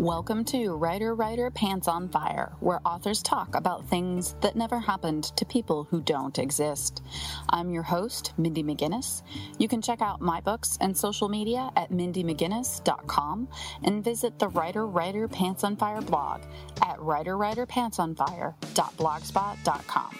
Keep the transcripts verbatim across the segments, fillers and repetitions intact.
Welcome to Writer Writer Pants on Fire, where authors talk about things that never happened to people who don't exist. I'm your host, Mindy McGinnis. You can check out my books and social media at mindy mcginnis dot com and visit the Writer Writer Pants on Fire blog at writer writer pants on fire dot blogspot dot com.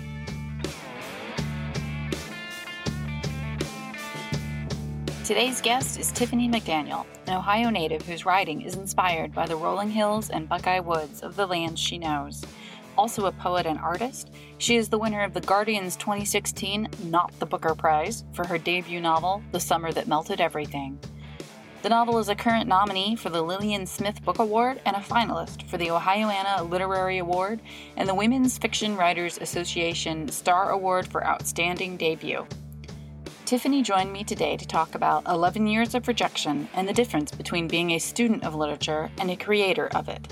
Today's guest is Tiffany McDaniel, an Ohio native whose writing is inspired by the rolling hills and Buckeye woods of the lands she knows. Also a poet and artist, she is the winner of the Guardian's twenty sixteen Not the Booker Prize for her debut novel, The Summer That Melted Everything. The novel is a current nominee for the Lillian Smith Book Award and a finalist for the Ohioana Literary Award and the Women's Fiction Writers Association Star Award for Outstanding Debut. Tiffany joined me today to talk about eleven years of rejection and the difference between being a student of literature and a creator of it.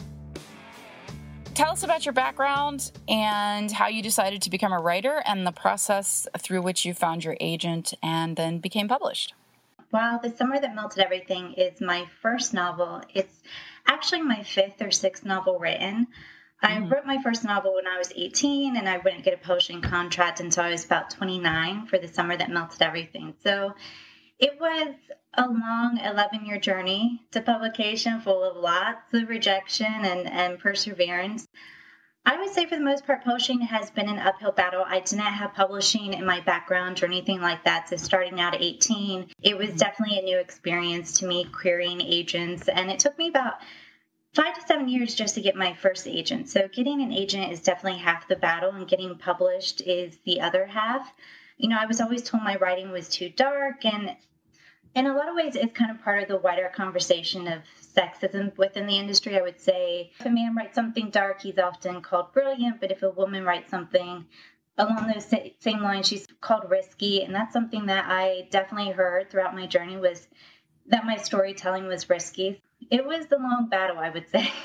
Tell us about your background and how you decided to become a writer and the process through which you found your agent and then became published. Well, The Summer That Melted Everything is my first novel. It's actually my fifth or sixth novel written. I mm-hmm. wrote my first novel when I was eighteen, and I wouldn't get a publishing contract until I was about twenty-nine for The Summer That Melted Everything. So it was a long eleven-year journey to publication full of lots of rejection and, and perseverance. I would say for the most part, publishing has been an uphill battle. I didn't have publishing in my background or anything like that. So starting out at eighteen, it was definitely a new experience to me, querying agents. And it took me about five to seven years just to get my first agent. So getting an agent is definitely half the battle, and getting published is the other half. You know, I was always told my writing was too dark, and in a lot of ways, it's kind of part of the wider conversation of sexism within the industry. I would say if a man writes something dark, he's often called brilliant, but if a woman writes something along those same lines, she's called risky. And that's something that I definitely heard throughout my journey, was that my storytelling was risky. It was the long battle, I would say,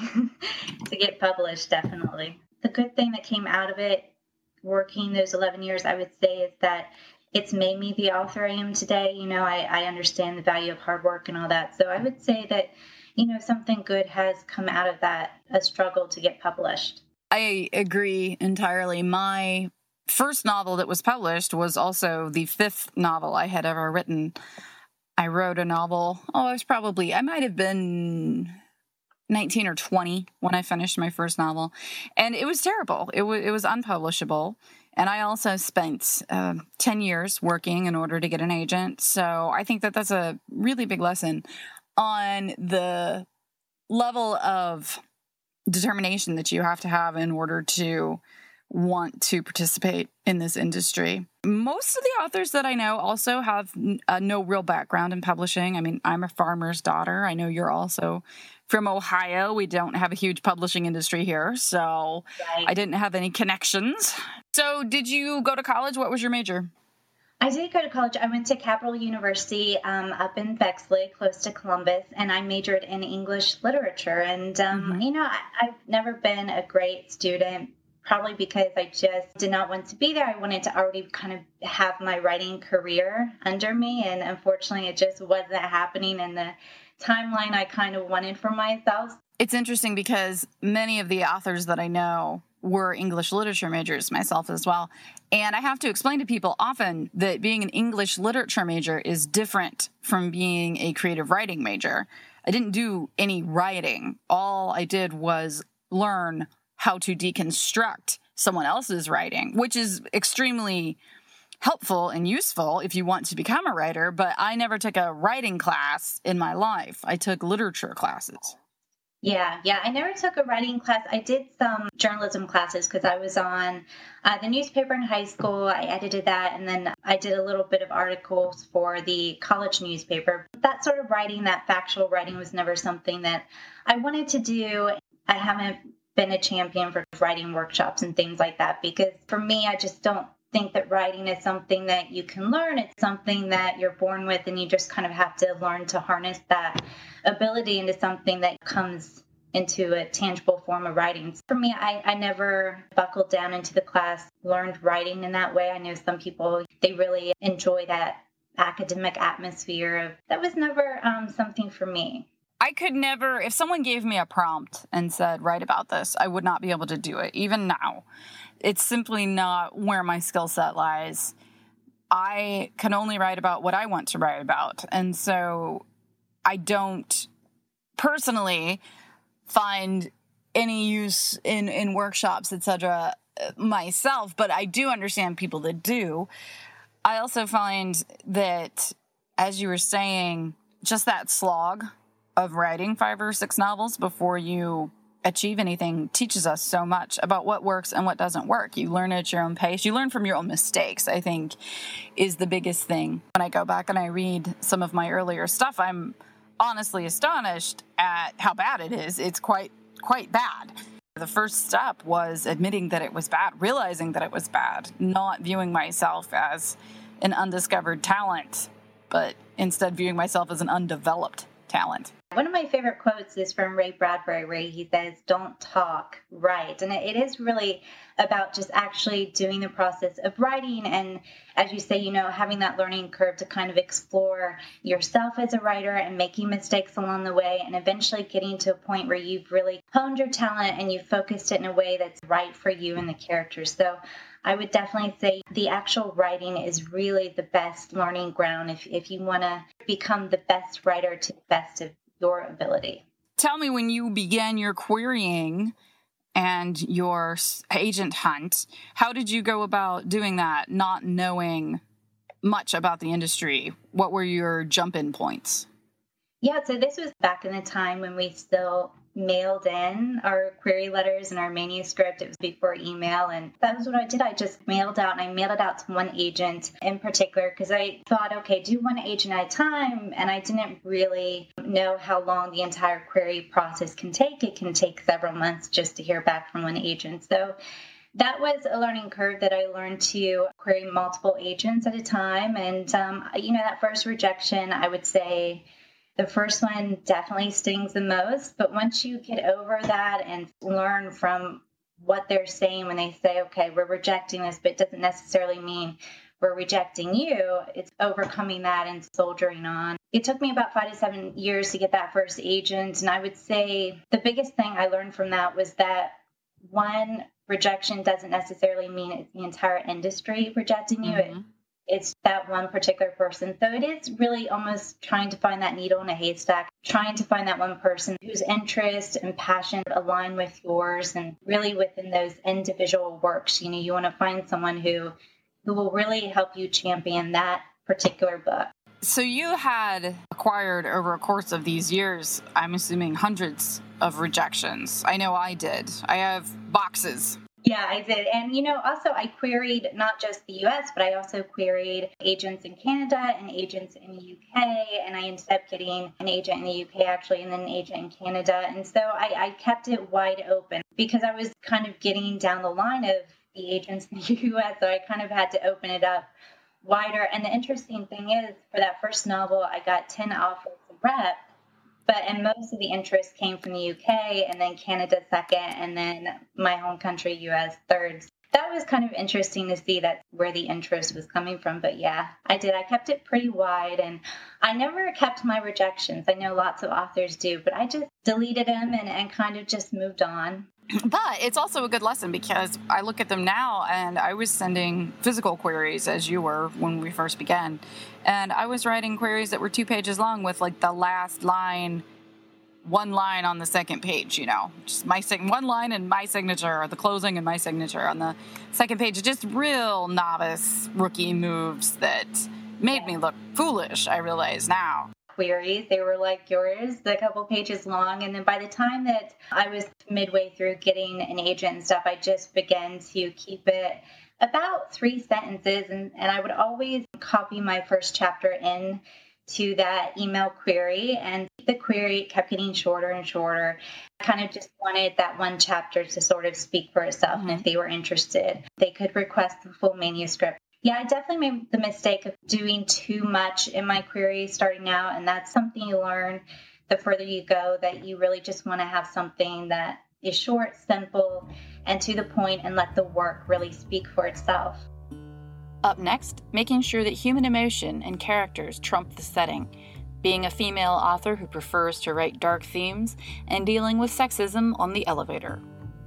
to get published, definitely. The good thing that came out of it, working those eleven years, I would say, is that it's made me the author I am today. You know, I, I understand the value of hard work and all that. So I would say that, you know, something good has come out of that, a struggle to get published. I agree entirely. My first novel that was published was also the fifth novel I had ever written. I wrote a novel, oh, I was probably, I might have been nineteen or twenty when I finished my first novel. And it was terrible. It was, it was unpublishable. And I also spent uh, ten years working in order to get an agent. So I think that that's a really big lesson on the level of determination that you have to have in order to want to participate in this industry. Most of the authors that I know also have uh, no real background in publishing. I mean, I'm a farmer's daughter. I know you're also from Ohio. We don't have a huge publishing industry here, so right. I didn't have any connections. So did you go to college? What was your major? I did go to college. I went to Capital University um, up in Bexley, close to Columbus, and I majored in English literature. And, um, mm-hmm. you know, I, I've never been a great student, probably because I just did not want to be there. I wanted to already kind of have my writing career under me, and unfortunately it just wasn't happening in the timeline I kind of wanted for myself. It's interesting because many of the authors that I know were English literature majors, myself as well. And I have to explain to people often that being an English literature major is different from being a creative writing major. I didn't do any writing. All I did was learn how to deconstruct someone else's writing, which is extremely helpful and useful if you want to become a writer, but I never took a writing class in my life. I took literature classes. Yeah, yeah. I never took a writing class. I did some journalism classes because I was on uh, the newspaper in high school. I edited that, and then I did a little bit of articles for the college newspaper. That sort of writing, that factual writing, was never something that I wanted to do. I haven't been a champion for writing workshops and things like that, because for me, I just don't think that writing is something that you can learn. It's something that you're born with, and you just kind of have to learn to harness that ability into something that comes into a tangible form of writing. For me, I, I never buckled down into the class, learned writing in that way. I know some people, they really enjoy that academic atmosphere. Of that was never um, something for me. I could never, if someone gave me a prompt and said, write about this, I would not be able to do it, even now. It's simply not where my skill set lies. I can only write about what I want to write about. And so I don't personally find any use in, in workshops, et cetera, myself, but I do understand people that do. I also find that, as you were saying, just that slog of writing five or six novels before you achieve anything teaches us so much about what works and what doesn't work. You learn at your own pace. You learn from your own mistakes, I think, is the biggest thing. When I go back and I read some of my earlier stuff, I'm honestly astonished at how bad it is. It's quite, quite bad. The first step was admitting that it was bad, realizing that it was bad, not viewing myself as an undiscovered talent, but instead viewing myself as an undeveloped talent. One of my favorite quotes is from Ray Bradbury, where he says, don't talk, write. And it is really about just actually doing the process of writing. And as you say, you know, having that learning curve to kind of explore yourself as a writer and making mistakes along the way, and eventually getting to a point where you've really honed your talent and you've focused it in a way that's right for you and the characters. So I would definitely say the actual writing is really the best learning ground if, if you want to become the best writer to the best of your ability. Tell me, when you began your querying and your agent hunt, how did you go about doing that, not knowing much about the industry? What were your jump-in points? Yeah, so this was back in the time when we still mailed in our query letters and our manuscript. It was before email, and that was what I did. I just mailed out, and I mailed it out to one agent in particular because I thought, okay, do one agent at a time, and I didn't really know how long the entire query process can take. It can take several months just to hear back from one agent. So that was a learning curve that I learned to query multiple agents at a time. And, um, you know, that first rejection, I would say, the first one definitely stings the most, but once you get over that and learn from what they're saying when they say, okay, we're rejecting this, but it doesn't necessarily mean we're rejecting you, it's overcoming that and soldiering on. It took me about five to seven years to get that first agent, and I would say the biggest thing I learned from that was that one rejection doesn't necessarily mean it's the entire industry rejecting you. Mm-hmm. It, It's that one particular person. So it is really almost trying to find that needle in a haystack, trying to find that one person whose interest and passion align with yours, and really within those individual works. You know, you want to find someone who who will really help you champion that particular book. So you had acquired over a course of these years, I'm assuming, hundreds of rejections. I know I did. I have boxes. Yeah, I did. And, you know, also I queried not just the U S, but I also queried agents in Canada and agents in the U K. And I ended up getting an agent in the U K, actually, and then an agent in Canada. And so I, I kept it wide open because I was kind of getting down the line of the agents in the U S. So I kind of had to open it up wider. And the interesting thing is, for that first novel, I got ten offers to rep. But and most of the interest came from the U K, and then Canada second, and then my home country, U S, third. That was kind of interesting to see that where the interest was coming from. But yeah, I did. I kept it pretty wide, and I never kept my rejections. I know lots of authors do, but I just deleted them and, and kind of just moved on. But it's also a good lesson because I look at them now, and I was sending physical queries as you were when we first began. And I was writing queries that were two pages long with like the last line, one line on the second page, you know, just my one line and my signature, or the closing and my signature on the second page. Just real novice rookie moves that made me look foolish, I realize now. Queries. They were like yours, a couple pages long. And then by the time that I was midway through getting an agent and stuff, I just began to keep it about three sentences. And, and I would always copy my first chapter in to that email query. And the query kept getting shorter and shorter. I kind of just wanted that one chapter to sort of speak for itself. Mm-hmm. And if they were interested, they could request the full manuscript. Yeah, I definitely made the mistake of doing too much in my query starting out, and that's something you learn the further you go, that you really just want to have something that is short, simple, and to the point, and let the work really speak for itself. Up next, making sure that human emotion and characters trump the setting. being a female author who prefers to write dark themes, and dealing with sexism on the elevator.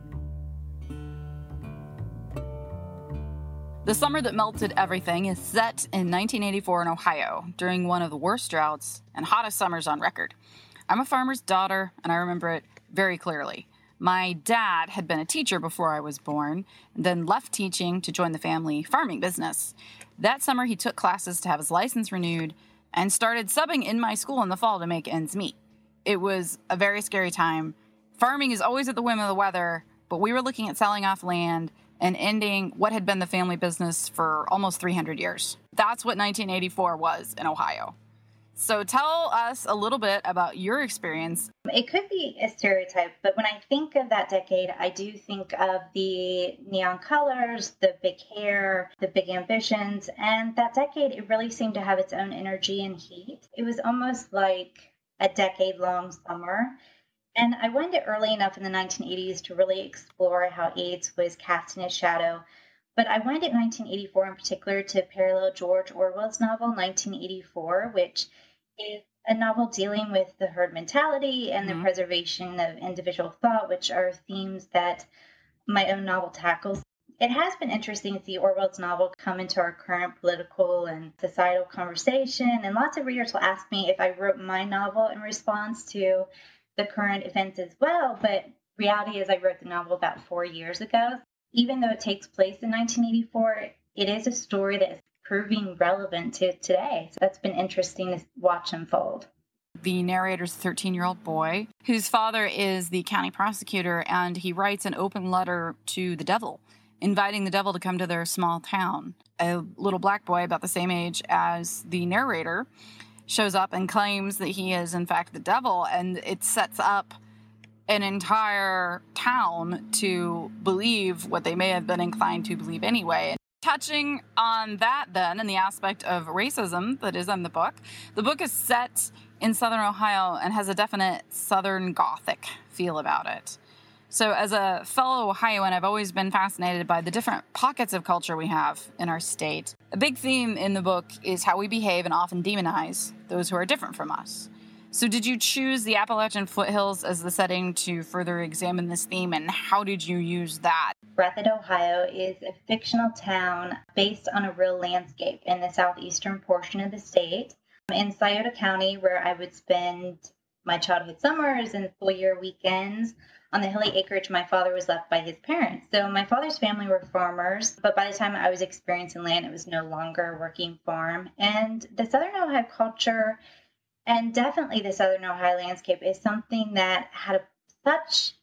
The Summer That Melted Everything is set in nineteen eighty-four in Ohio, during one of the worst droughts and hottest summers on record. I'm a farmer's daughter, and I remember it very clearly. My dad had been a teacher before I was born, and then left teaching to join the family farming business. That summer, he took classes to have his license renewed and started subbing in my school in the fall to make ends meet. It was a very scary time. Farming is always at the whim of the weather, but we were looking at selling off land and ending what had been the family business for almost three hundred years. That's what nineteen eighty-four was in Ohio. So tell us a little bit about your experience. It could be a stereotype, but when I think of that decade, I do think of the neon colors, the big hair, the big ambitions, and that decade, it really seemed to have its own energy and heat. It was almost like a decade-long summer. And I went it early enough in the nineteen eighties to really explore how AIDS was casting its shadow. But I went at nineteen eighty-four in particular to parallel George Orwell's novel, nineteen eighty-four, which is a novel dealing with the herd mentality and the mm-hmm. preservation of individual thought, which are themes that my own novel tackles. It has been interesting to see Orwell's novel come into our current political and societal conversation. And lots of readers will ask me if I wrote my novel in response to the current events as well. But reality is I wrote the novel about four years ago. Even though it takes place in nineteen eighty-four, it is a story that is proving relevant to today. So that's been interesting to watch unfold. The narrator's a thirteen-year-old boy whose father is the county prosecutor, and he writes an open letter to the devil, inviting the devil to come to their small town. A little black boy about the same age as the narrator shows up and claims that he is, in fact, the devil, and it sets up an entire town to believe what they may have been inclined to believe anyway. Touching on that then, and the aspect of racism that is in the book, the book is set in Southern Ohio and has a definite Southern Gothic feel about it. So as a fellow Ohioan, I've always been fascinated by the different pockets of culture we have in our state. A big theme in the book is how we behave and often demonize those who are different from us. So did you choose the Appalachian foothills as the setting to further examine this theme, and how did you use that? Breathitt, Ohio is a fictional town based on a real landscape in the southeastern portion of the state. In Scioto County, where I would spend my childhood summers and full year weekends. On the hilly acreage my father was left by his parents. So my father's family were farmers, but by the time I was experiencing land, it was no longer a working farm. And the Southern Ohio culture, and definitely the Southern Ohio landscape, is something that had a, such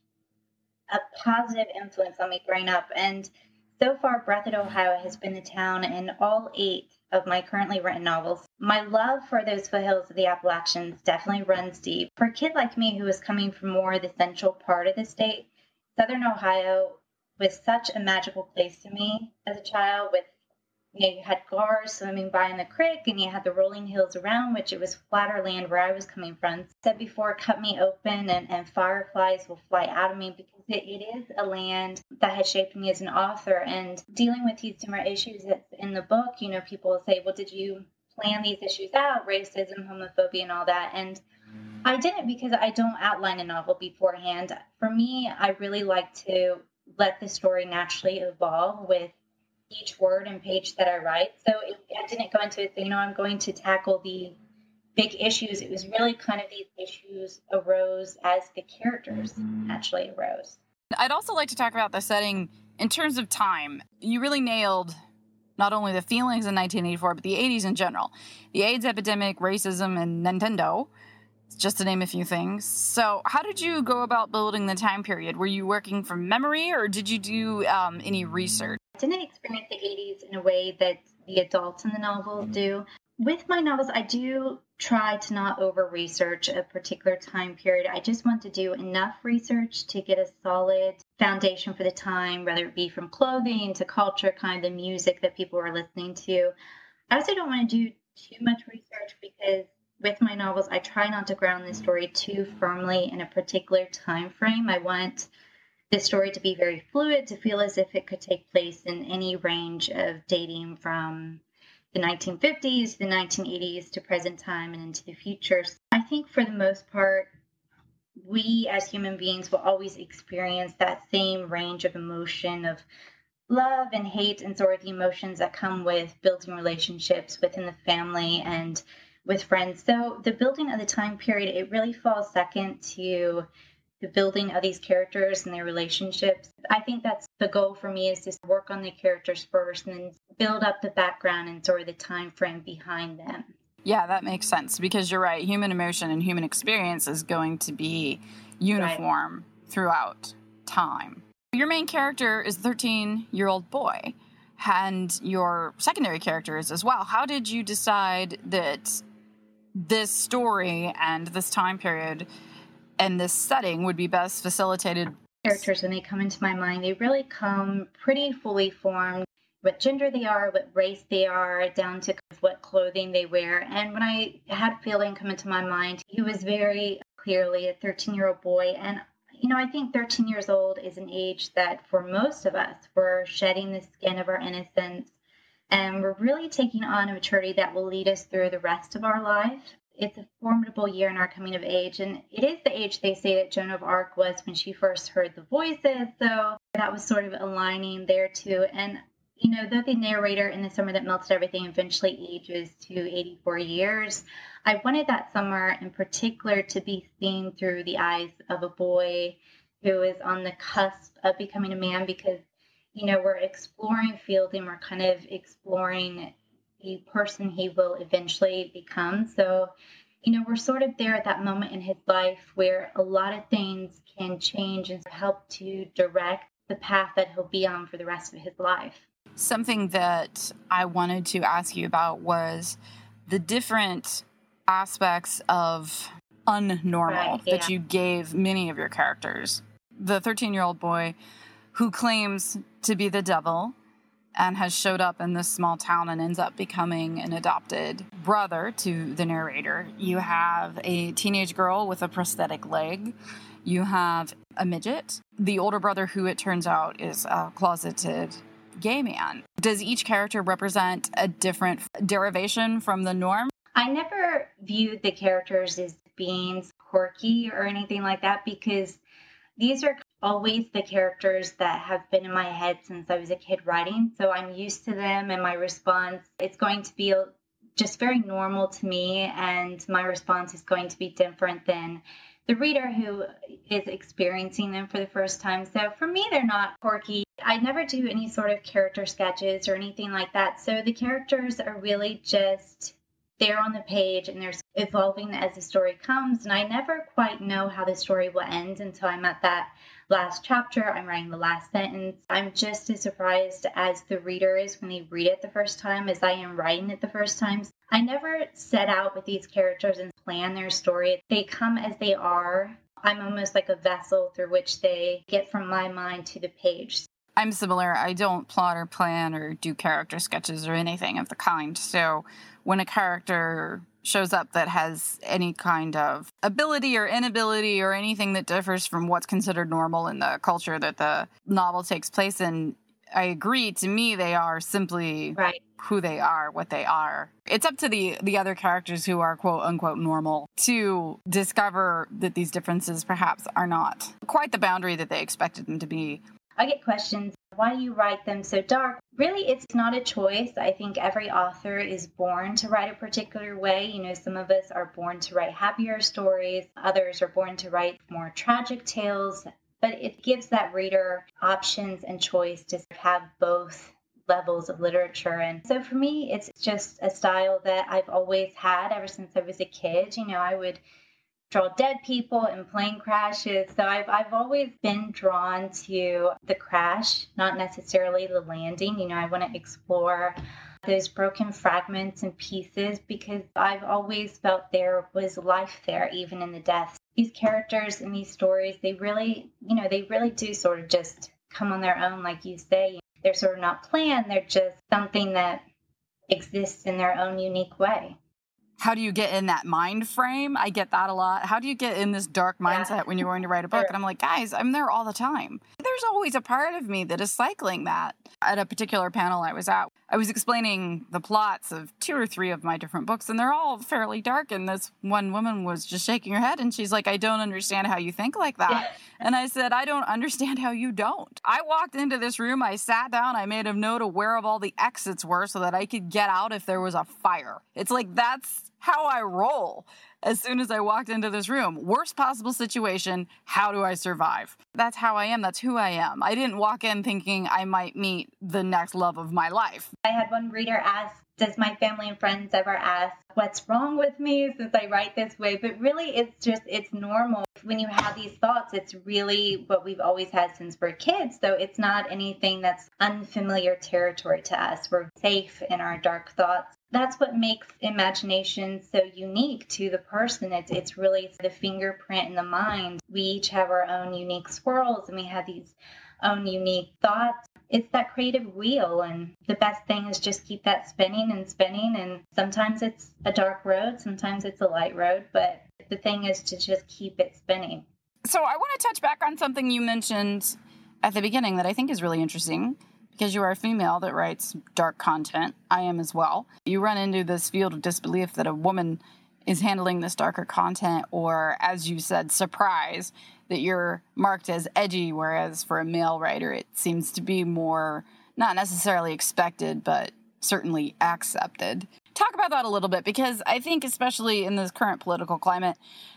a positive influence on me growing up. And so far, Breathitt, Ohio has been the town in all eight of my currently written novels. My love for those foothills of the Appalachians definitely runs deep. For a kid like me who was coming from more the central part of the state, Southern Ohio was such a magical place to me as a child. With, you know, you had gars swimming by in the creek, and you had the rolling hills around, which it was flatter land where I was coming from. I said before, cut me open and, and fireflies will fly out of me, because it, it is a land that has shaped me as an author. And dealing with these different issues that's in the book, you know, people will say, well, did you plan these issues out, racism, homophobia, and all that? And I didn't, because I don't outline a novel beforehand. For me, I really like to let the story naturally evolve with each word and page that I write. So it, I didn't go into it saying, you know, I'm going to tackle the big issues. It was really kind of these issues arose as the characters naturally arose. I'd also like to talk about the setting in terms of time. You really nailed not only the feelings in nineteen eighty-four, but the eighties in general. The AIDS epidemic, racism, and Nintendo, just to name a few things. So how did you go about building the time period? Were you working from memory, or did you do um, any research? I didn't experience the eighties in a way that the adults in the novel do. With my novels, I do try to not over-research a particular time period. I just want to do enough research to get a solid foundation for the time, whether it be from clothing to culture, kind of the music that people are listening to. I also don't want to do too much research, because with my novels, I try not to ground the story too firmly in a particular time frame. I want the story to be very fluid, to feel as if it could take place in any range of dating from, the nineteen fifties, the nineteen eighties to present time and into the future. So I think for the most part, we as human beings will always experience that same range of emotion of love and hate and sort of the emotions that come with building relationships within the family and with friends. So the building of the time period, it really falls second to the building of these characters and their relationships. I think that's the goal for me, is just work on the characters first and then build up the background and sort of the time frame behind them. Yeah, that makes sense, because you're right. Human emotion and human experience is going to be uniform right. throughout time. Your main character is a thirteen-year-old boy, and your secondary characters as well. How did you decide that this story and this time period and this setting would be best facilitated? Characters, when they come into my mind, they really come pretty fully formed. What gender they are, what race they are, down to what clothing they wear. And when I had Fielding come into my mind, he was very clearly a thirteen-year-old boy. And, you know, I think thirteen years old is an age that for most of us, we're shedding the skin of our innocence. And we're really taking on a maturity that will lead us through the rest of our life. It's a formidable year in our coming of age, and it is the age they say that Joan of Arc was when she first heard the voices, so that was sort of aligning there too. And, you know, though the narrator in The Summer That Melted Everything eventually ages to eighty-four years, I wanted that summer in particular to be seen through the eyes of a boy who is on the cusp of becoming a man, because, you know, we're exploring Fielding, we're kind of exploring the person he will eventually become. So, you know, we're sort of there at that moment in his life where a lot of things can change and help to direct the path that he'll be on for the rest of his life. Something that I wanted to ask you about was the different aspects of unnormal right, yeah. that you gave many of your characters. The thirteen-year-old boy who claims to be the devil and has showed up in this small town and ends up becoming an adopted brother to the narrator. You have a teenage girl with a prosthetic leg. You have a midget. The older brother, who it turns out is a closeted gay man. Does each character represent a different derivation from the norm? I never viewed the characters as being quirky or anything like that, because these are always the characters that have been in my head since I was a kid writing. So I'm used to them, and my response, it's going to be just very normal to me, and my response is going to be different than the reader who is experiencing them for the first time. So for me, they're not quirky. I never do any sort of character sketches or anything like that. So the characters are really just there on the page, and they're evolving as the story comes. And I never quite know how the story will end until I'm at that last chapter. I'm writing the last sentence. I'm just as surprised as the reader is when they read it the first time as I am writing it the first time. I never set out with these characters and plan their story. They come as they are. I'm almost like a vessel through which they get from my mind to the page. I'm similar. I don't plot or plan or do character sketches or anything of the kind. So when a character shows up that has any kind of ability or inability or anything that differs from what's considered normal in the culture that the novel takes place in, I agree. To me, they are simply right. who they are, what they are. It's up to the, the other characters who are quote unquote normal to discover that these differences perhaps are not quite the boundary that they expected them to be. I get questions, why do you write them so dark? Really, it's not a choice. I think every author is born to write a particular way. You know, some of us are born to write happier stories. Others are born to write more tragic tales. But it gives that reader options and choice to have both levels of literature. And so for me, it's just a style that I've always had ever since I was a kid. You know, I would draw dead people and plane crashes. So I've I've always been drawn to the crash, not necessarily the landing. You know, I want to explore those broken fragments and pieces because I've always felt there was life there, even in the deaths. These characters in these stories, they really, you know, they really do sort of just come on their own, like you say. They're sort of not planned. They're just something that exists in their own unique way. how do you get in that mind frame? I get that a lot. How do you get in this dark mindset Yeah. when you're going to write a book? Sure. And I'm like, guys, I'm there all the time. There's always a part of me that is cycling that. At a particular panel I was at, I was explaining the plots of two or three of my different books, and they're all fairly dark. And this one woman was just shaking her head, and she's like, I don't understand how you think like that. Yeah. And I said, I don't understand how you don't. I walked into this room, I sat down, I made a note of where of all the exits were so that I could get out if there was a fire. It's like, that's how I roll. As soon as I walked into this room, worst possible situation, how do I survive? That's how I am. That's who I am. I didn't walk in thinking I might meet the next love of my life. I had one reader ask, does my family and friends ever ask what's wrong with me since I write this way? But really, it's just, it's normal. When you have these thoughts, it's really what we've always had since we're kids. So it's not anything that's unfamiliar territory to us. We're safe in our dark thoughts. That's what makes imagination so unique to the person. It's it's really the fingerprint in the mind. We each have our own unique swirls, and we have these own unique thoughts. It's that creative wheel, and the best thing is just keep that spinning and spinning. And sometimes it's a dark road, sometimes it's a light road, but the thing is to just keep it spinning. So I want to touch back on something you mentioned at the beginning that I think is really interesting. Because you are a female that writes dark content. I am as well. You run into this field of disbelief that a woman is handling this darker content, or, as you said, surprise, that you're marked as edgy, whereas for a male writer, it seems to be more, not necessarily expected, but certainly accepted. Talk about that a little bit, because I think, especially in this current political climate,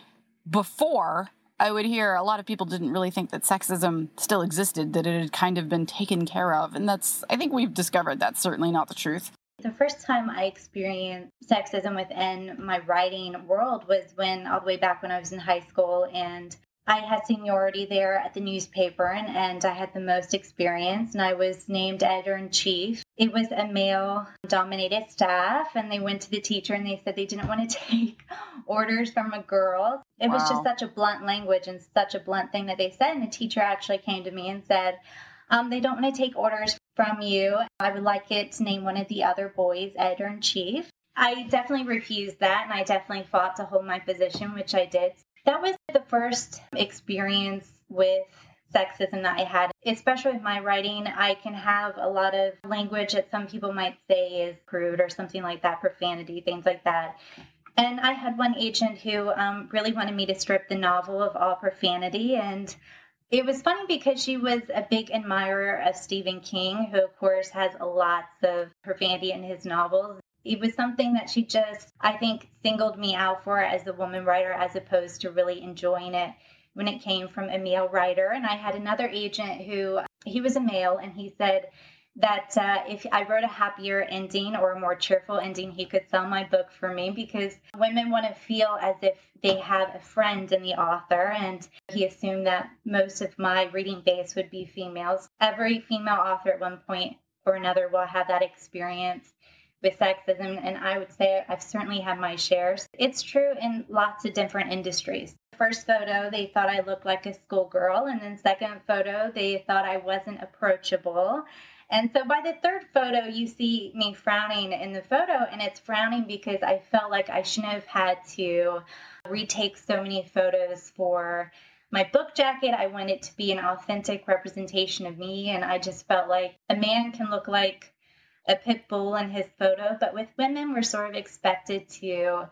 before I would hear a lot of people didn't really think that sexism still existed, that it had kind of been taken care of. And that's, I think we've discovered that's certainly not the truth. The first time I experienced sexism within my writing world was when, all the way back when I was in high school, and I had seniority there at the newspaper, and, and I had the most experience, and I was named editor-in-chief. It was a male-dominated staff, and they went to the teacher, and they said they didn't want to take orders from a girl. It Wow. was just such a blunt language and such a blunt thing that they said, and the teacher actually came to me and said, um, they don't want to take orders from you. I would like it to name one of the other boys editor-in-chief. I definitely refused that, and I definitely fought to hold my position, which I did. That was the first experience with sexism that I had, especially with my writing. I can have a lot of language that some people might say is crude or something like that, profanity, things like that. And I had one agent who um, really wanted me to strip the novel of all profanity. And it was funny because she was a big admirer of Stephen King, who, of course, has lots of profanity in his novels. It was something that she just, I think, singled me out for as a woman writer, as opposed to really enjoying it when it came from a male writer. And I had another agent who, he was a male, and he said that uh, if I wrote a happier ending or a more cheerful ending, he could sell my book for me, because women want to feel as if they have a friend in the author. And he assumed that most of my reading base would be females. Every female author at one point or another will have that experience with sexism, and I would say I've certainly had my shares. It's true in lots of different industries. First photo, they thought I looked like a schoolgirl, and then second photo, they thought I wasn't approachable. And so by the third photo, you see me frowning in the photo, and it's frowning because I felt like I shouldn't have had to retake so many photos for my book jacket. I wanted it to be an authentic representation of me, and I just felt like a man can look like a pit bull in his photo, but with women, we're sort of expected to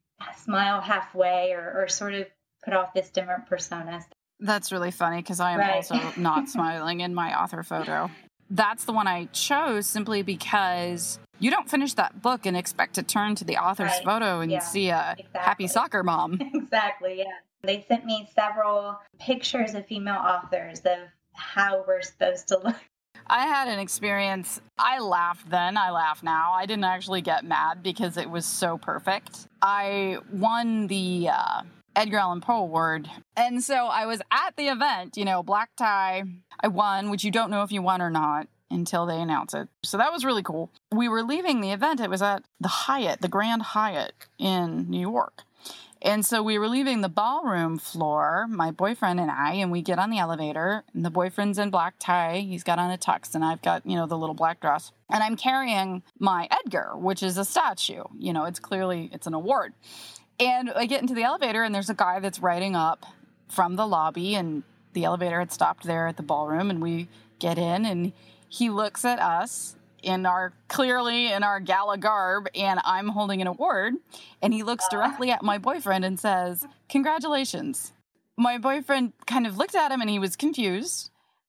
smile halfway or, or sort of put off this different persona. That's really funny, because I am Right. also not smiling in my author photo. That's the one I chose simply because you don't finish that book and expect to turn to the author's Right. photo and Yeah, see a exactly. happy soccer mom. Exactly, yeah. They sent me several pictures of female authors of how we're supposed to look. I had an experience. I laughed then. I laugh now. I didn't actually get mad because it was so perfect. I won the uh, Edgar Allan Poe Award. And so I was at the event, you know, black tie. I won, which you don't know if you won or not until they announce it. So that was really cool. We were leaving the event. It was at the Hyatt, the Grand Hyatt in New York. And so we were leaving the ballroom floor, my boyfriend and I, and we get on the elevator, and the boyfriend's in black tie. He's got on a tux, and I've got, you know, the little black dress. And I'm carrying my Edgar, which is a statue. You know, it's clearly, it's an award. And I get into the elevator, and there's a guy that's riding up from the lobby, and the elevator had stopped there at the ballroom, and we get in, and he looks at us in our, clearly in our gala garb, and I'm holding an award, and he looks directly at my boyfriend and says, "Congratulations." My boyfriend kind of looked at him, and he was confused,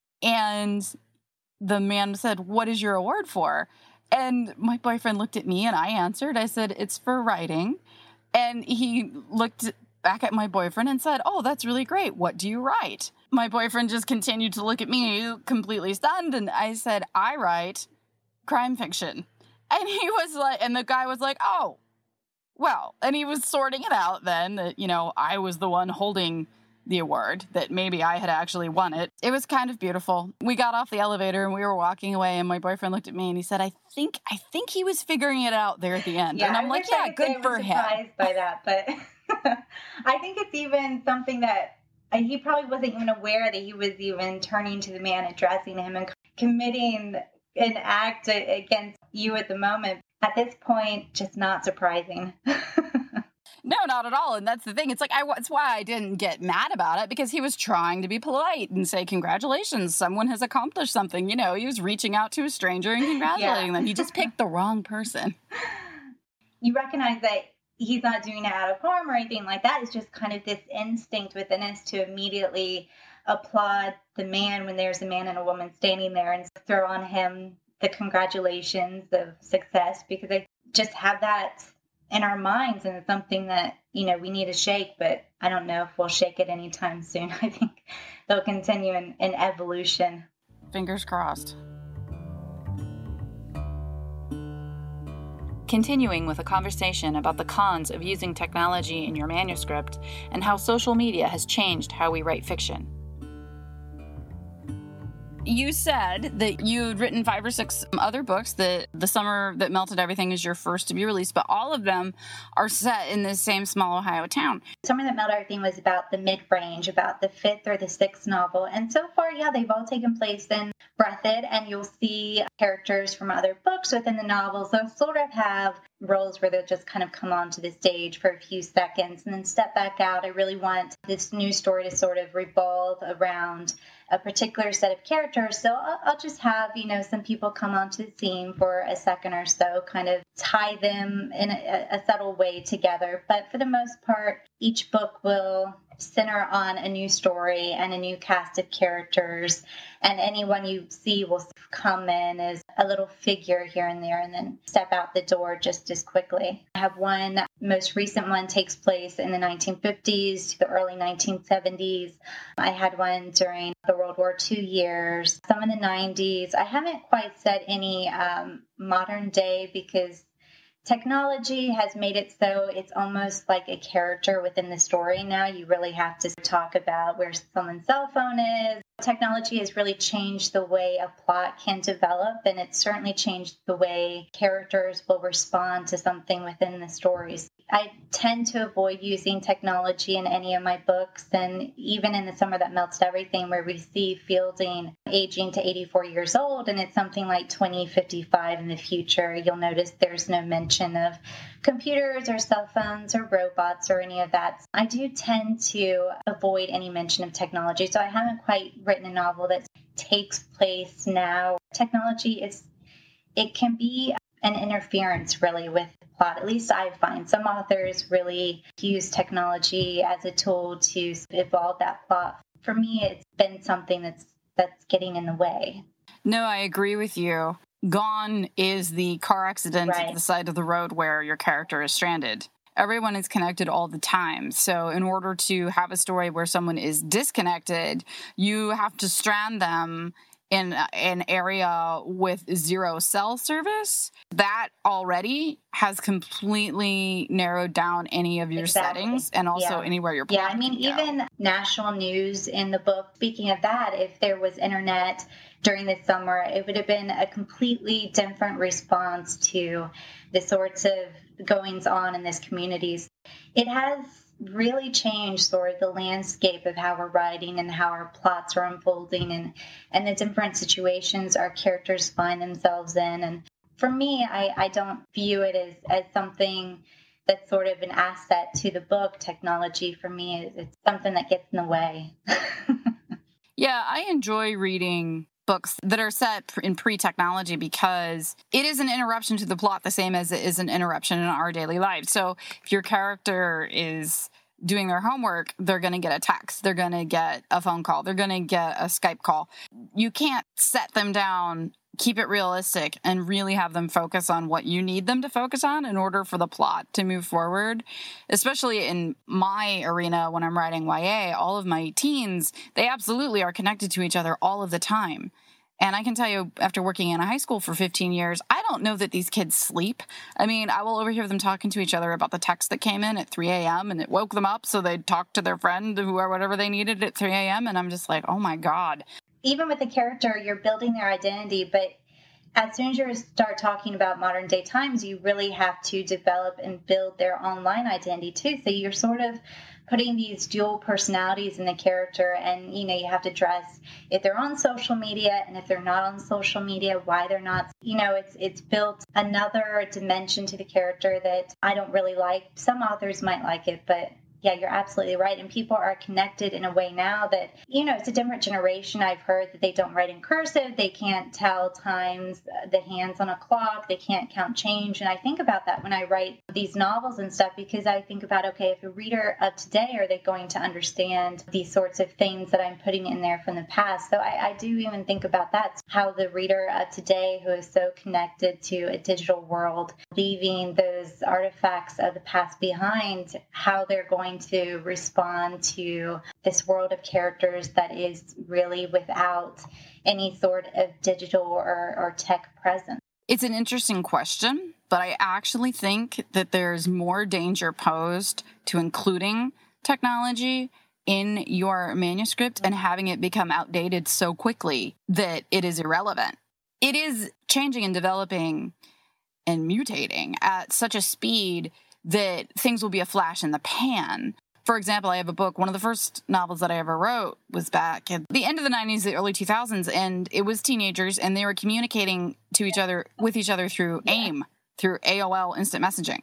and the man said, "What is your award for?" And my boyfriend looked at me, and I answered. I said, "It's for writing." And he looked back at my boyfriend and said, "Oh, that's really great. What do you write?" My boyfriend just continued to look at me completely stunned, and I said, "I write crime fiction." And he was like, and the guy was like, "Oh, well," and he was sorting it out then that, you know, I was the one holding the award, that maybe I had actually won it. It was kind of beautiful. We got off the elevator and we were walking away, and my boyfriend looked at me and he said, I think, I think he was figuring it out there at the end. Yeah, and I'm I like, wish yeah, I could good say I for was him. surprised by that, but I think it's even something that uh, he probably wasn't even aware that he was even turning to the man, addressing him, and committing an act against you at the moment. At this point, just not surprising. No, not at all. And that's the thing. It's like, I, that's why I didn't get mad about it, because he was trying to be polite and say, "Congratulations, someone has accomplished something." You know, he was reaching out to a stranger and congratulating yeah. them. He just picked the wrong person. You recognize that he's not doing it out of harm or anything like that. It's just kind of this instinct within us to immediately applaud the man when there's a man and a woman standing there, and throw on him the congratulations of success, because I just have that in our minds, and it's something that, you know, we need to shake, but I don't know if we'll shake it anytime soon. I think they'll continue in, in evolution. Fingers crossed. Continuing with a conversation about the cons of using technology in your manuscript and how social media has changed how we write fiction. You said that you'd written five or six other books, that The Summer That Melted Everything is your first to be released, but all of them are set in this same small Ohio town. Summer That Melted Everything was about the mid-range, about the fifth or the sixth novel. And so far, yeah, they've all taken place in Breathitt, and you'll see characters from other books within the novels. They'll sort of have roles where they'll just kind of come onto the stage for a few seconds and then step back out. I really want this new story to sort of revolve around a particular set of characters. So I'll, I'll just have, you know, some people come onto the scene for a second or so, kind of tie them in a, a subtle way together. But for the most part, each book will center on a new story and a new cast of characters, and anyone you see will come in as a little figure here and there and then step out the door just as quickly. I have one, most recent one takes place in the nineteen fifties to the early nineteen seventies. I had one during the World War Two years, some in the nineties. I haven't quite said any um, modern day, because technology has made it so it's almost like a character within the story now. You really have to talk about where someone's cell phone is. Technology has really changed the way a plot can develop, and it's certainly changed the way characters will respond to something within the stories. I tend to avoid using technology in any of my books, and even in The Summer That Melted Everything, where we see Fielding aging to eighty-four years old, and it's something like twenty fifty-five in the future, you'll notice there's no mention of computers or cell phones or robots or any of that. I do tend to avoid any mention of technology, so I haven't quite written a novel that takes place now. Technology is, it can be an interference really with the plot. At least I find some authors really use technology as a tool to evolve that plot. For me, it's been something that's that's getting in the way. No, I agree with you. Gone is the car accident right. at the side of the road where your character is stranded. Everyone is connected all the time. So in order to have a story where someone is disconnected, you have to strand them in an area with zero cell service. That already has completely narrowed down any of your exactly. settings, and also yeah. anywhere your plot Yeah, I mean, can go. even national news in the book, speaking of that, if there was internet, during the summer, it would have been a completely different response to the sorts of goings on in this community. It has really changed sort of the landscape of how we're writing and how our plots are unfolding and, and the different situations our characters find themselves in. And for me, I, I don't view it as, as something that's sort of an asset to the book. Technology, for me, it's something that gets in the way. Yeah, I enjoy reading books that are set in pre-technology because it is an interruption to the plot the same as it is an interruption in our daily lives. So if your character is doing their homework, they're going to get a text, they're going to get a phone call, they're going to get a Skype call. You can't set them down, keep it realistic, and really have them focus on what you need them to focus on in order for the plot to move forward. Especially in my arena, when I'm writing Y A, all of my teens, they absolutely are connected to each other all of the time. And I can tell you, after working in a high school for fifteen years, I don't know that these kids sleep. I mean, I will overhear them talking to each other about the text that came in at three a.m. and it woke them up, so they'd talk to their friend or whatever they needed at three a.m. And I'm just like, oh my God. Even with a character, you're building their identity, but as soon as you start talking about modern day times, you really have to develop and build their online identity too. So you're sort of putting these dual personalities in the character, and you know, you have to address if they're on social media and if they're not on social media, why they're not. You know, it's it's built another dimension to the character that I don't really like. Some authors might like it, but yeah, you're absolutely right. And people are connected in a way now that, you know, it's a different generation. I've heard that they don't write in cursive. They can't tell times, the hands on a clock. They can't count change. And I think about that when I write these novels and stuff, because I think about, okay, if a reader of today, are they going to understand these sorts of things that I'm putting in there from the past? So I, I do even think about that, how the reader of today, who is so connected to a digital world, leaving those artifacts of the past behind, how they're going to respond to this world of characters that is really without any sort of digital or, or tech presence. It's an interesting question, but I actually think that there's more danger posed to including technology in your manuscript and having it become outdated so quickly that it is irrelevant. It is changing and developing and mutating at such a speed that things will be a flash in the pan. For example, I have a book, one of the first novels that I ever wrote was back at the end of the nineties, the early two thousands, and it was teenagers, and they were communicating to each other, with each other through yeah. AIM, through A O L Instant Messaging,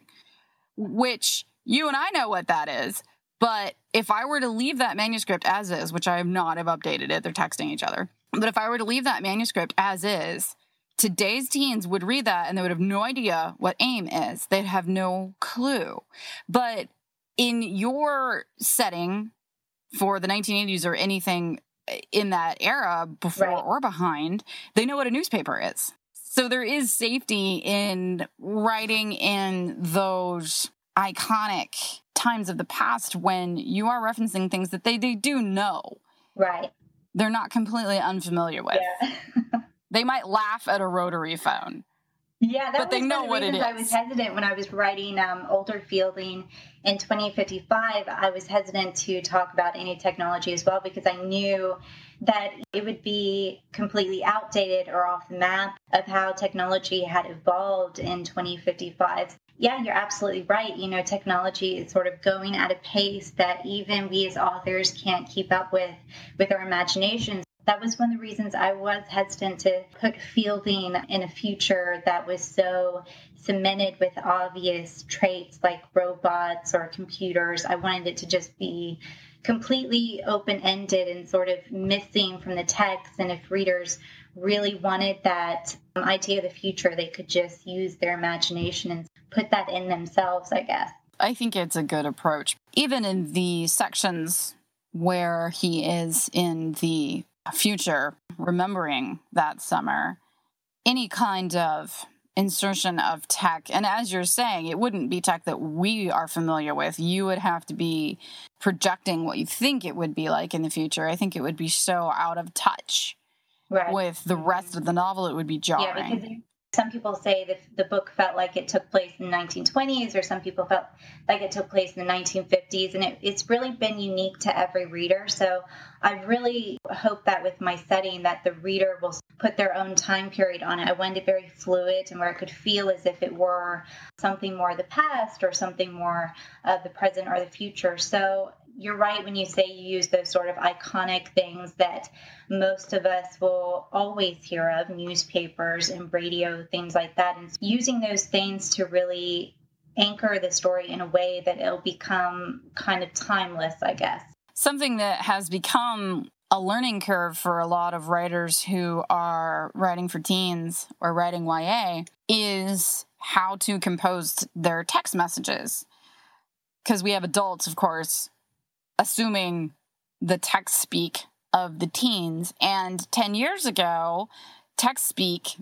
which you and I know what that is. But if I were to leave that manuscript as is, which I have not, I've updated it, they're texting each other. But if I were to leave that manuscript as is, today's teens would read that and they would have no idea what AIM is. They'd have no clue. But in your setting for the nineteen eighties or anything in that era, before right. or behind, they know what a newspaper is. So there is safety in writing in those iconic times of the past when you are referencing things that they, they do know. Right. They're not completely unfamiliar with. Yeah. They might laugh at a rotary phone. Yeah, that but was they know one of the what it reasons is. I was hesitant when I was writing um, Older Fielding in twenty fifty-five. I was hesitant to talk about any technology as well because I knew that it would be completely outdated or off the map of how technology had evolved in twenty fifty-five. Yeah, you're absolutely right. You know, technology is sort of going at a pace that even we as authors can't keep up with, with our imaginations. That was one of the reasons I was hesitant to put Fielding in a future that was so cemented with obvious traits like robots or computers. I wanted it to just be completely open-ended and sort of missing from the text. And if readers really wanted that idea of the future, they could just use their imagination and put that in themselves, I guess. I think it's a good approach. Even in the sections where he is in the future, remembering that summer, any kind of insertion of tech, and as you're saying, it wouldn't be tech that we are familiar with. You would have to be projecting what you think it would be like in the future. I think it would be so out of touch right. with the rest of the novel, it would be jarring. Yeah, because Some people say that the book felt like it took place in the nineteen twenties, or some people felt like it took place in the nineteen fifties. And it, it's really been unique to every reader. So I really hope that with my setting that the reader will put their own time period on it. I wanted it very fluid and where it could feel as if it were something more of the past or something more of the present or the future. So you're right when you say you use those sort of iconic things that most of us will always hear of, newspapers and radio, things like that, and using those things to really anchor the story in a way that it'll become kind of timeless, I guess. Something that has become a learning curve for a lot of writers who are writing for teens or writing Y A is how to compose their text messages. Because we have adults, of course, assuming the text speak of the teens. And ten years ago, text speak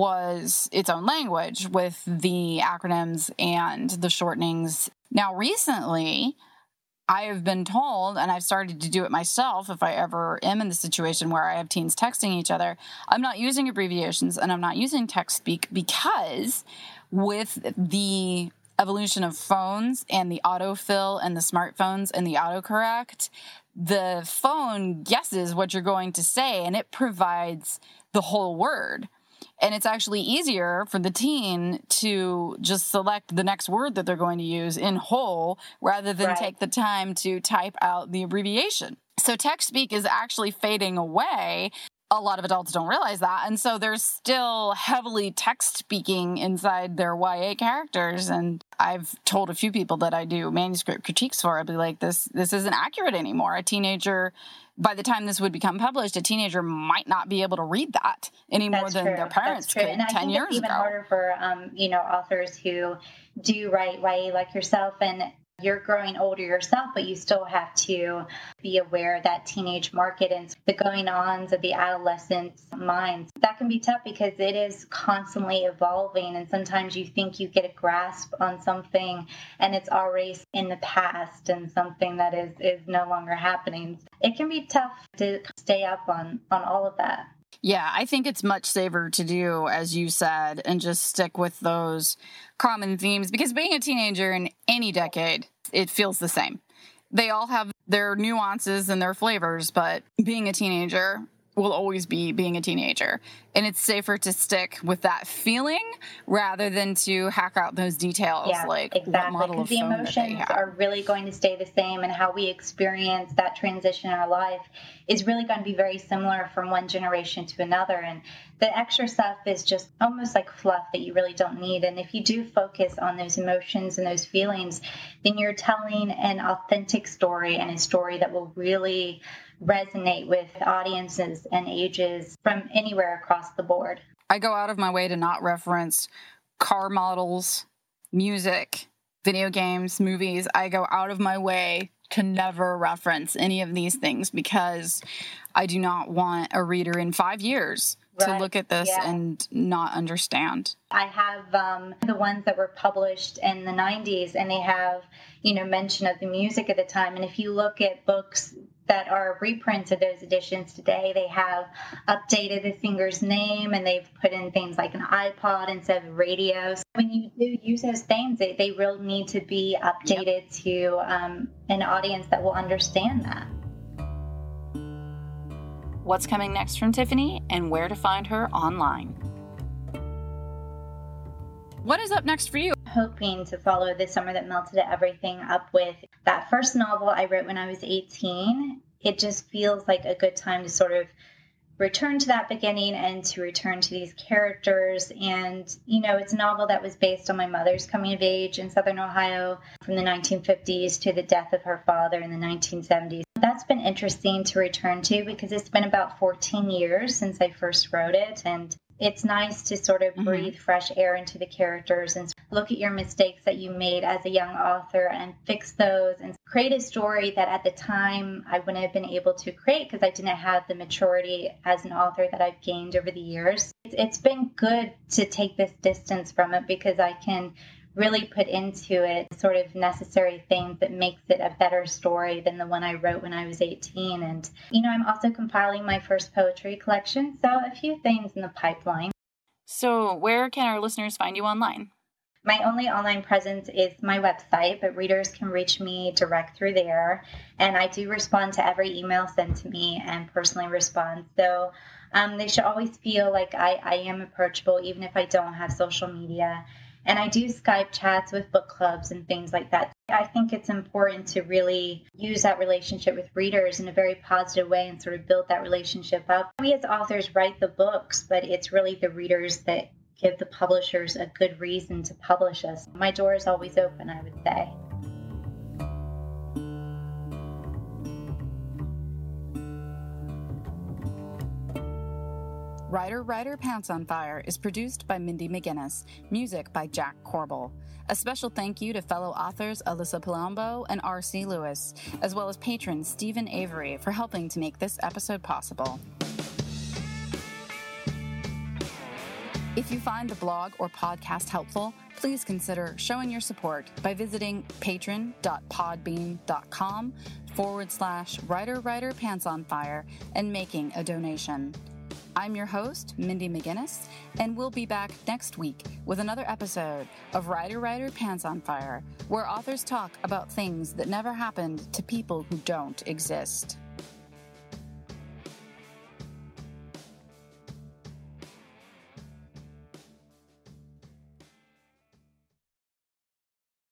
was its own language with the acronyms and the shortenings. Now, recently, I have been told, and I've started to do it myself if I ever am in the situation where I have teens texting each other, I'm not using abbreviations and I'm not using text speak because with the evolution of phones and the autofill and the smartphones and the autocorrect, the phone guesses what you're going to say and it provides the whole word. And it's actually easier for the teen to just select the next word that they're going to use in whole rather than Right. take the time to type out the abbreviation. So text speak is actually fading away. A lot of adults don't realize that. And so there's still heavily text speaking inside their Y A characters. And I've told a few people that I do manuscript critiques for, I'd be like, this, this isn't accurate anymore. A teenager, by the time this would become published, a teenager might not be able to read that any more That's than true. their parents That's true. could And I ten think years it's even ago. harder for, um, you know, authors who do write Y A like yourself, and you're growing older yourself, but you still have to be aware of that teenage market and the going-ons of the adolescents' minds. That can be tough because it is constantly evolving, and sometimes you think you get a grasp on something and it's already in the past and something that is, is no longer happening. It can be tough to stay up on, on all of that. Yeah, I think it's much safer to do, as you said, and just stick with those common themes, because being a teenager in any decade, it feels the same. They all have their nuances and their flavors, but being a teenager will always be being a teenager. And it's safer to stick with that feeling rather than to hack out those details, Yeah, like exactly. what model Because of the phone that they emotions have. are really going to stay the same, and how we experience that transition in our life is really going to be very similar from one generation to another. And the extra stuff is just almost like fluff that you really don't need. And if you do focus on those emotions and those feelings, then you're telling an authentic story, and a story that will really resonate with audiences and ages from anywhere across the board. I go out of my way to not reference car models, music, video games, movies. I go out of my way to never reference any of these things because I do not want a reader in five years to Right. look at this Yeah. and not understand. I have um, the ones that were published in the nineties, and they have, you know, mention of the music at the time. And if you look at books that are reprints of those editions today, they have updated the singer's name, and they've put in things like an iPod instead of radio. So when you do use those things, they, they really need to be updated yep. to um, an audience that will understand that. What's coming next from Tiffany, and where to find her online? What is up next for you? Hoping to follow The Summer That Melted Everything up with that first novel I wrote when I was eighteen. It just feels like a good time to sort of return to that beginning and to return to these characters. And, you know, it's a novel that was based on my mother's coming of age in Southern Ohio from the nineteen fifties to the death of her father in the nineteen seventies. That's been interesting to return to because it's been about fourteen years since I first wrote it. And it's nice to sort of breathe mm-hmm. fresh air into the characters and look at your mistakes that you made as a young author and fix those and create a story that at the time I wouldn't have been able to create because I didn't have the maturity as an author that I've gained over the years. It's, it's been good to take this distance from it because I can really put into it sort of necessary things that makes it a better story than the one I wrote when I was eighteen. And, you know, I'm also compiling my first poetry collection, so a few things in the pipeline. So where can our listeners find you online? My only online presence is my website, but readers can reach me direct through there. And I do respond to every email sent to me and personally respond. So um, they should always feel like I, I am approachable, even if I don't have social media. And I do Skype chats with book clubs and things like that. I think it's important to really use that relationship with readers in a very positive way and sort of build that relationship up. We as authors write the books, but it's really the readers that give the publishers a good reason to publish us. My door is always open, I would say. Writer, Writer, Pants on Fire is produced by Mindy McGinnis, music by Jack Corbel. A special thank you to fellow authors Alyssa Palumbo and R C Lewis, as well as patron Stephen Avery for helping to make this episode possible. If you find the blog or podcast helpful, please consider showing your support by visiting patron.podbean.com forward slash writer, writer, pants on fire and making a donation. I'm your host, Mindy McGinnis, and we'll be back next week with another episode of Writer, Writer, Pants on Fire, where authors talk about things that never happened to people who don't exist.